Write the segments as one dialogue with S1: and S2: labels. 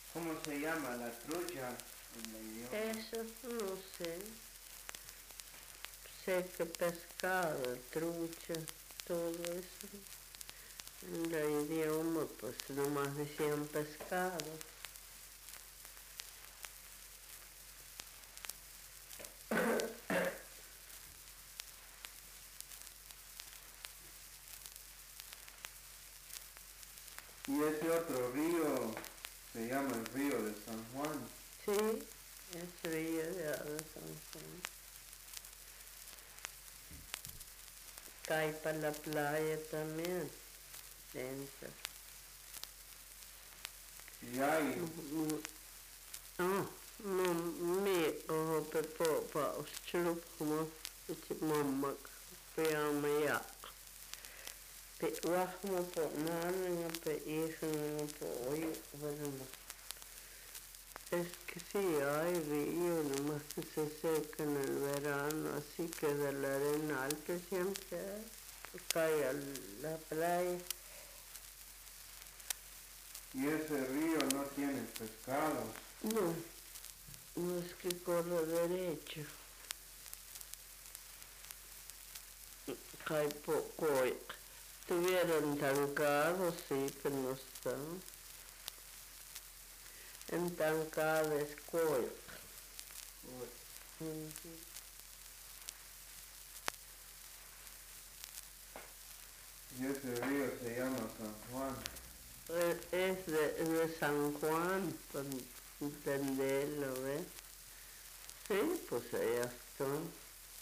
S1: ¿Cómo se llama la trucha en el idioma?
S2: Eso no sé. Sé que pescado, trucha, todo eso. En el idioma pues nomás decían pescado.
S1: Y ese otro río se llama el río de San Juan.
S2: Sí, es río de San Juan. Cae para la playa también, dentro.
S1: Y hay...
S2: Me pe pa uschup como mamma piyama pe wahma po nana pe isana po oy bueno. Es que sí hay río, nomás que se seca en el verano, así que de la arena alta siempre cae a la playa.
S1: Y ese río no tiene pescados.
S2: No, no es que corre derecho. Cae poco. Estuvieron tancados, sí, pero no están. Entancada es coy.
S1: Y ese río se llama San Juan.
S2: Es de San Juan, para entenderlo, ¿ves? Sí, pues allá están.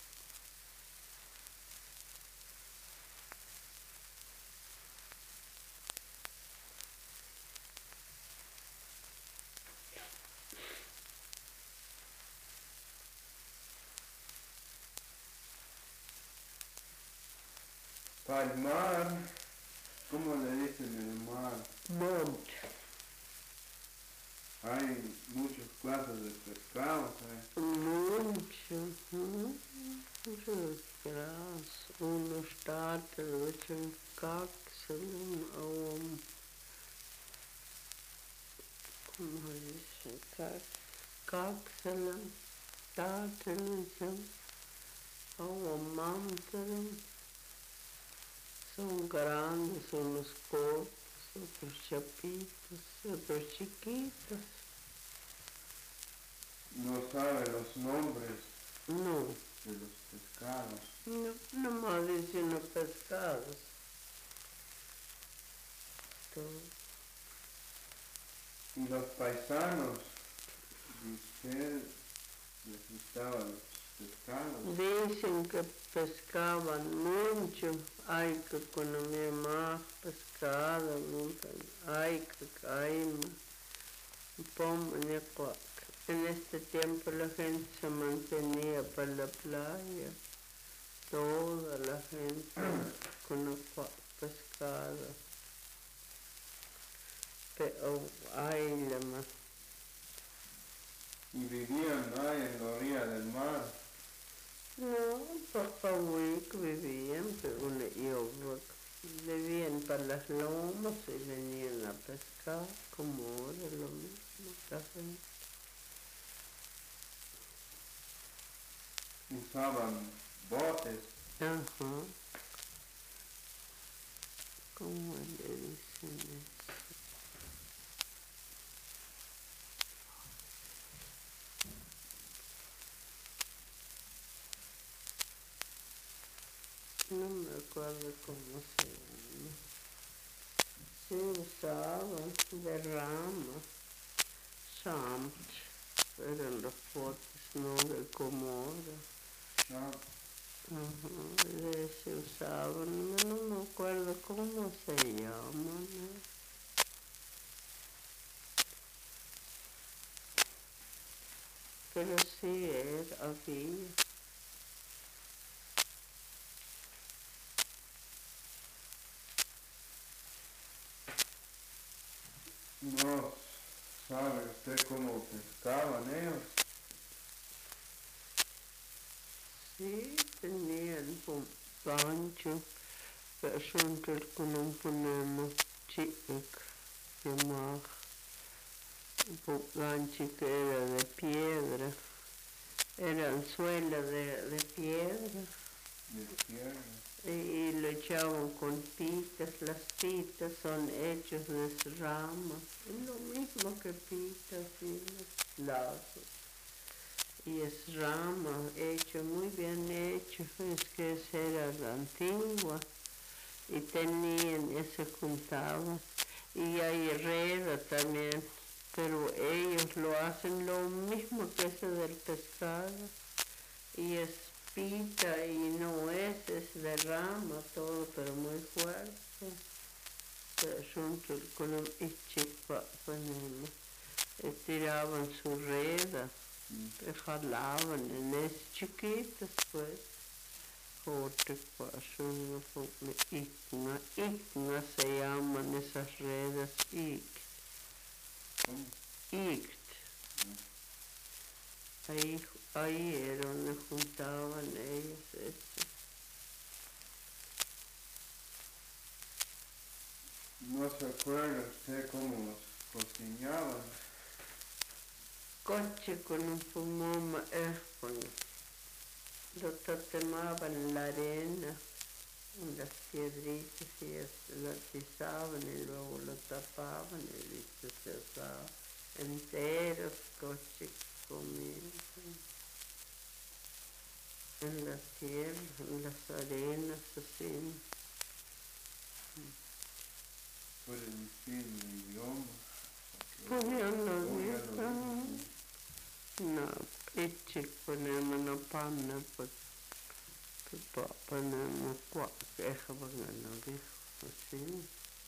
S1: Para el mar, ¿cómo le dicen el mar?
S2: Monte.
S1: Hay muchas clases de pescados,
S2: Muchos grass, unos starter, otros kaxelen, ¿cómo dicen? Kaxelen, startelen, mantelen. Son grandes, unos cortos, otros chapitos, otros chiquitos.
S1: No sabe los nombres
S2: No,
S1: de los pescados.
S2: no, nomás dicen los pescados. Todo.
S1: Y los paisanos de usted les gustaban los pescados.
S2: Dicen que pescaban mucho, hay que comer más pescado, hay que caer, en este tiempo la gente se mantenía para la playa, toda la gente con pescado, pero hay la más.
S1: Y vivían ahí en la orilla del mar.
S2: No, Papá Wick vivían, pero vivían para las lomas y venían a pescar, como ahora lo mismo, la gente.
S1: Usaban botes.
S2: Ajá. ¿Cómo le dicen eso? No me acuerdo cómo se llama. Se usaban de rama, samt, eran los botes, no de como ahora. Se usaban, no me acuerdo cómo se llaman. Pero sí había.
S1: No sabe usted cómo pescaban ellos.
S2: Sí, tenían un gancho, pero siempre con un ponemos chic, llamar un gancho que era de piedra, era el suelo de piedra.
S1: De piedra.
S2: Y lo echaban con pitas, las pitas son hechas de ramas, es lo mismo que pitas y los lazos. Y es rama, hecho, muy bien hecho, es que esa era la antigua, y tenían, se juntaban, y hay herrera también, pero ellos lo hacen lo mismo que ese del pescado, y es pita y no es de rama todo, pero muy fuerte. Junto con un ichipa ponemos, tiraban su reda, jalaban en ese chiquitas pues, corte pasan igna se llaman esas redes ict. Ahí era donde juntaban ellos eso.
S1: ¿No se acuerda usted cómo cocinaban?
S2: Coche con un pulmón, lo tatemaban en la arena, en las piedritas y lo atizaban y luego lo tapaban y listo se usaba enteros, coche comían en la tierra, en las arenas así.
S1: ¿Puede decir el idioma?
S2: Pues yo no vi, no, ichik ponemos no panna, pues ponemos queja porque no dijo así.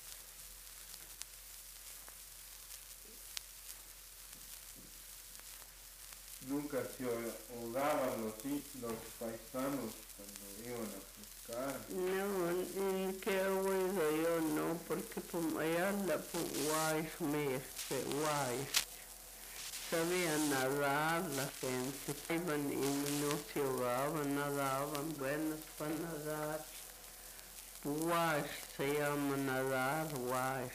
S1: Nunca se ahogaban los paisanos cuando iban a pescar.
S2: No, ni que he oído yo no, porque allá la guay, sabía nadar la gente, iban y no se ahogaban, nadaban, buenos para nadar. Guay se llama nadar, guay.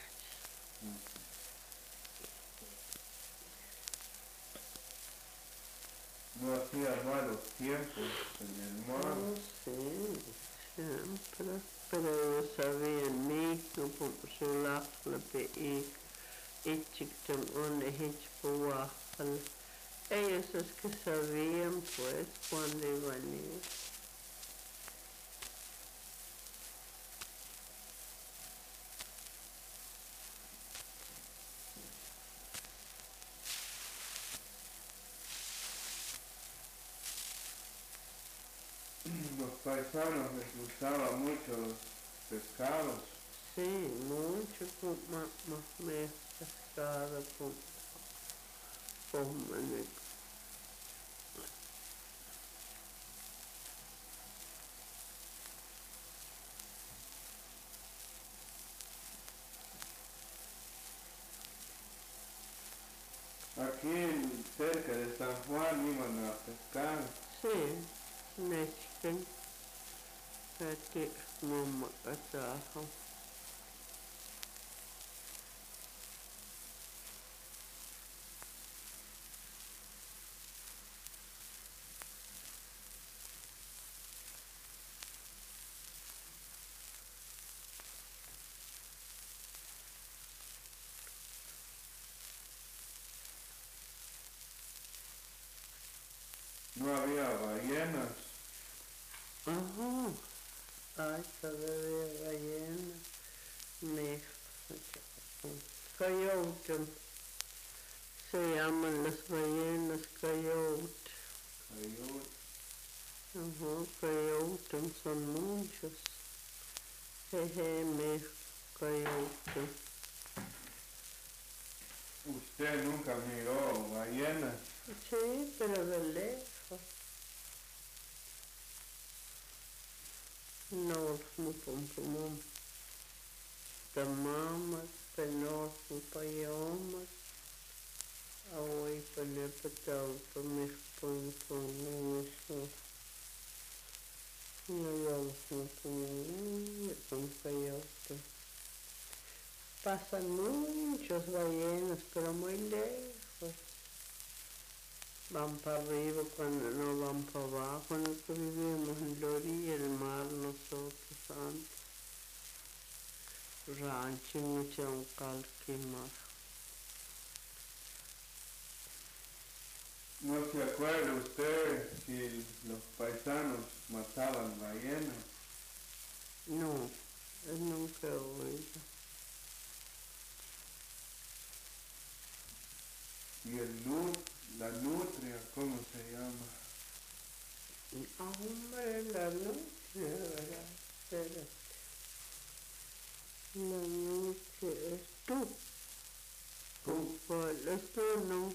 S1: No hacía malos tiempos en el mar.
S2: Oh, sí, siempre, pero yo sabía mismo por su laqlape y chictam una hitchpuajal. Ellos es que sabían pues cuándo iban a ir.
S1: Los paisanos les gustaba mucho los pescados.
S2: Sí, mucho más pescado con manejo.
S1: Aquí cerca de San Juan iban a pescar.
S2: Sí, Mexican, aquí mamá casajo.
S1: No había ballenas.
S2: Ajá, ay, todavía ballena, coyote, se llaman las ballenas coyote. Ajá, coyote son muchos. Jeje, coyote.
S1: ¿Usted nunca miró ballenas?
S2: Sí, pero de lejos. No, como tamamas, penos, payomas, hoy poner petal, poner con eso. No vamos con coyote. Pasan muchos ballenas, pero muy lejos. pues van para arriba cuando no van para abajo, no que vivimos en la orilla del mar nosotros antes. Rancho mucho un calquimar.
S1: ¿No se acuerda usted si los paisanos mataban ballenas?
S2: No, nunca he oído.
S1: Y la nutria, ¿cómo se llama?
S2: Hombre, la noche, ¿verdad? Espérate. La noche es Tucbal, esto no,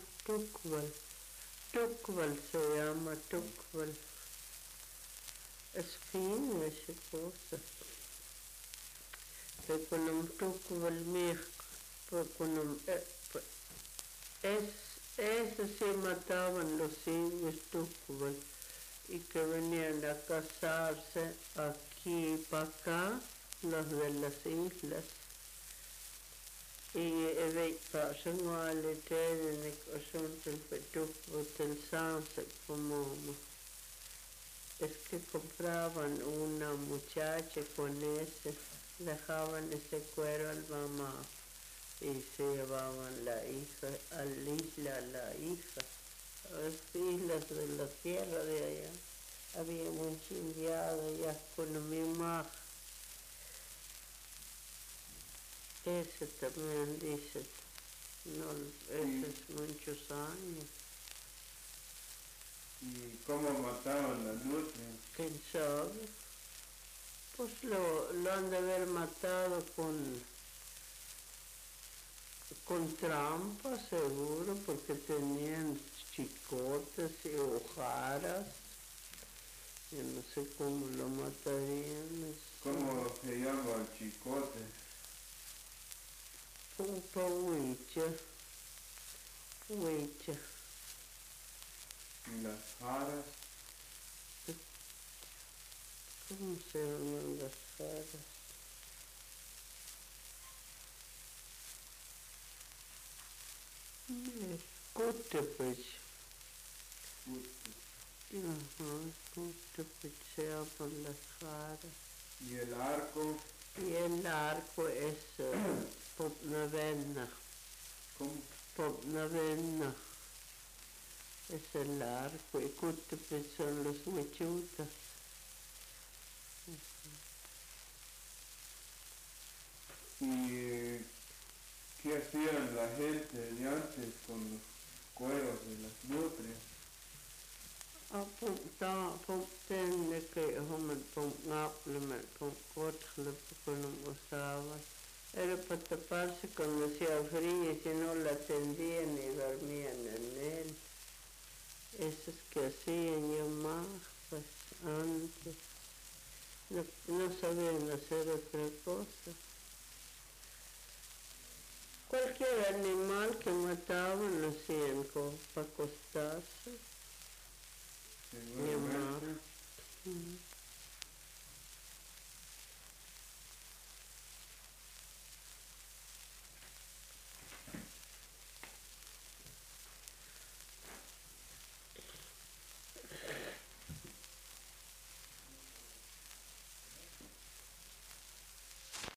S2: Tucbal se llama Tucbal. Es fina esa cosa. Pero cuando Tucbal cuando eso sí mataban los indios Tucbal y que venían a casarse aquí para acá, los de las islas. Y pasan a la tele och sånt till Sanse como es que compraban una muchacha con ese, dejaban ese cuero al mamá y se llevaban la hija a la isla, la hija, a las islas de la tierra de allá. Había mucha indiada ya con mi mamá. Ese también dice, no, ese es muchos años.
S1: ¿Y cómo mataban la nutria?
S2: ¿Quién sabe? Pues lo han de haber matado con trampa, seguro, porque tenían chicotes y hojaras. Yo no sé cómo lo matarían.
S1: ¿Cómo se llama el chicote?
S2: Huicha.
S1: ¿Y las jaras?
S2: ¿Cómo se llaman las jaras? Cútepech. Cútepech se llaman las jaras.
S1: ¿Y el arco?
S2: Y el arco es Popnavenna.
S1: ¿Cómo?
S2: Popnavenna es el arco y Cútepech son los mechutas.
S1: ¿Y qué hacían la gente de antes con los cueros de las nutrias?
S2: Punten que homen pungaple puncotle porque no usaban. Era para taparse cuando hacía frío y si no la tendían y dormían en él. Eso es que hacían yo más, pues antes. No sabían hacer otra cosa. Cualquier animal que mataban lo hacían como para acostarse.
S1: Seguramente.